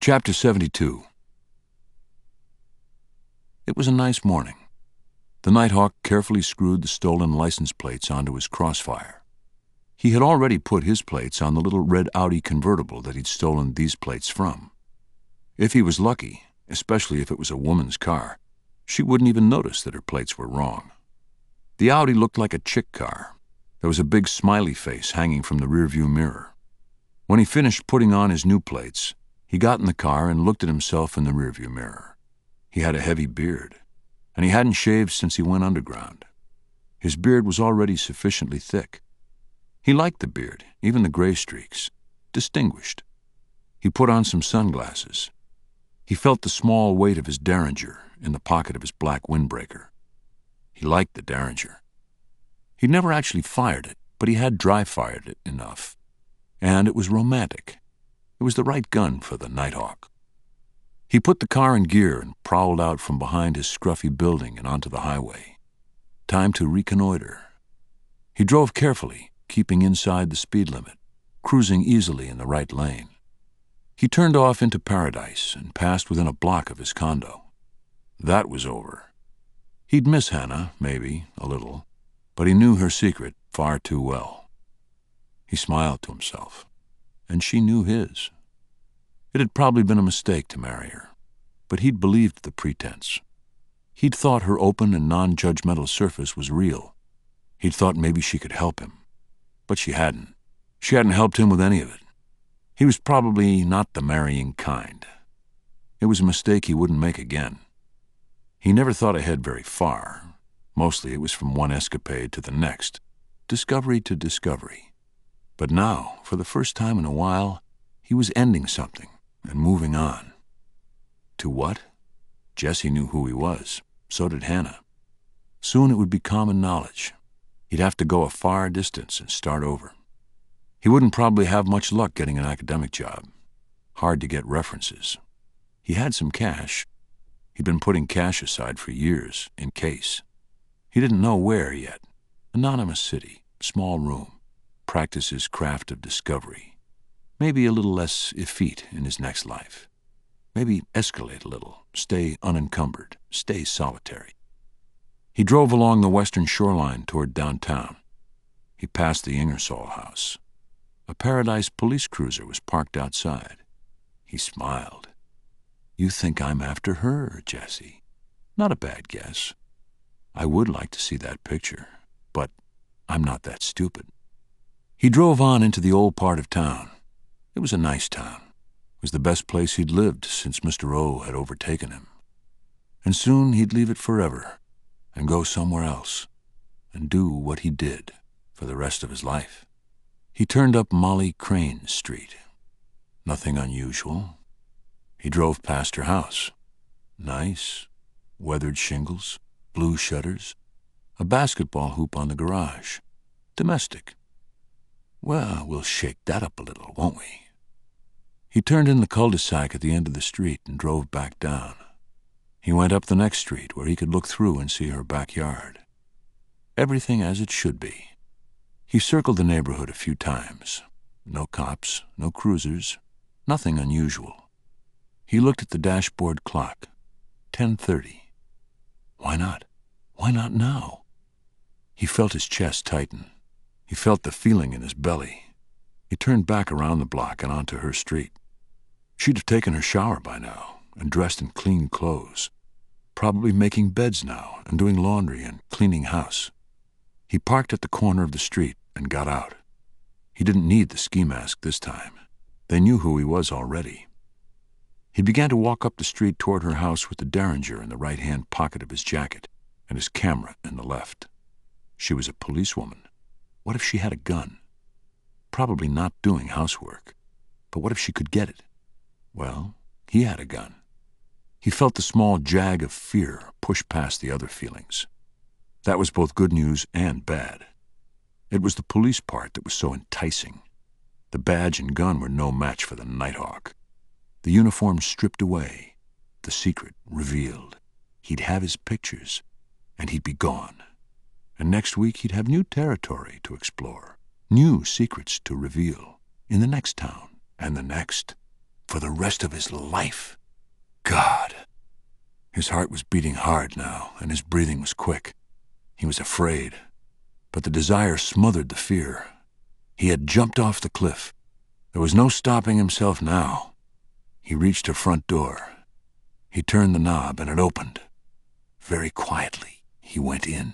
Chapter 72. It was a nice morning. The Nighthawk carefully screwed the stolen license plates onto his Crossfire. He had already put his plates on the little red Audi convertible that he'd stolen these plates from. If he was lucky, especially if it was a woman's car, she wouldn't even notice that her plates were wrong. The Audi looked like a chick car. There was a big smiley face hanging from the rearview mirror. When he finished putting on his new plates, he got in the car and looked at himself in the rearview mirror. He had a heavy beard, and he hadn't shaved since he went underground. His beard was already sufficiently thick. He liked the beard, even the gray streaks. Distinguished. He put on some sunglasses. He felt the small weight of his Derringer in the pocket of his black windbreaker. He liked the Derringer. He'd never actually fired it, but he had dry-fired it enough. And it was romantic. It was the right gun for the Nighthawk. He put the car in gear and prowled out from behind his scruffy building and onto the highway. Time to reconnoiter. He drove carefully, keeping inside the speed limit, cruising easily in the right lane. He turned off into Paradise and passed within a block of his condo. That was over. He'd miss Hannah, maybe, a little, but he knew her secret far too well. He smiled to himself, and she knew his. It had probably been a mistake to marry her, but he'd believed the pretense. He'd thought her open and non-judgmental surface was real. He'd thought maybe she could help him, but she hadn't. She hadn't helped him with any of it. He was probably not the marrying kind. It was a mistake he wouldn't make again. He never thought ahead very far. Mostly it was from one escapade to the next, discovery to discovery. But now, for the first time in a while, he was ending something and moving on. To what? Jessie knew who he was. So did Hannah. Soon it would be common knowledge. He'd have to go a far distance and start over. He wouldn't probably have much luck getting an academic job. Hard to get references. He had some cash. He'd been putting cash aside for years, in case. He didn't know where yet. Anonymous city, small room. Practice his craft of discovery. Maybe a little less effete in his next life. Maybe escalate a little, stay unencumbered, stay solitary. He drove along the western shoreline toward downtown. He passed the Ingersoll house. A Paradise police cruiser was parked outside. He smiled. You think I'm after her, Jessie? Not a bad guess. I would like to see that picture, but I'm not that stupid. He drove on into the old part of town. It was a nice town. It was the best place he'd lived since Mr. O had overtaken him. And soon he'd leave it forever and go somewhere else and do what he did for the rest of his life. He turned up Molly Crane Street. Nothing unusual. He drove past her house. Nice. Weathered shingles, blue shutters, a basketball hoop on the garage. Domestic. Well, we'll shake that up a little, won't we? He turned in the cul-de-sac at the end of the street and drove back down. He went up the next street where he could look through and see her backyard. Everything as it should be. He circled the neighborhood a few times. No cops, no cruisers, nothing unusual. He looked at the dashboard clock. 10:30. Why not? Why not now? He felt his chest tighten. He felt the feeling in his belly. He turned back around the block and onto her street. She'd have taken her shower by now and dressed in clean clothes. Probably making beds now and doing laundry and cleaning house. He parked at the corner of the street and got out. He didn't need the ski mask this time. They knew who he was already. He began to walk up the street toward her house with the Derringer in the right-hand pocket of his jacket and his camera in the left. She was a policewoman. What if she had a gun? Probably not doing housework. But what if she could get it? Well, he had a gun. He felt the small jag of fear push past the other feelings. That was both good news and bad. It was the police part that was so enticing. The badge and gun were no match for the Nighthawk. The uniform stripped away, the secret revealed. He'd have his pictures, and he'd be gone. And next week he'd have new territory to explore, new secrets to reveal, in the next town and the next. for the rest of his life. God! His heart was beating hard now, and his breathing was quick. He was afraid, but the desire smothered the fear. He had jumped off the cliff. There was no stopping himself now. He reached her front door. He turned the knob, and it opened. Very quietly, he went in.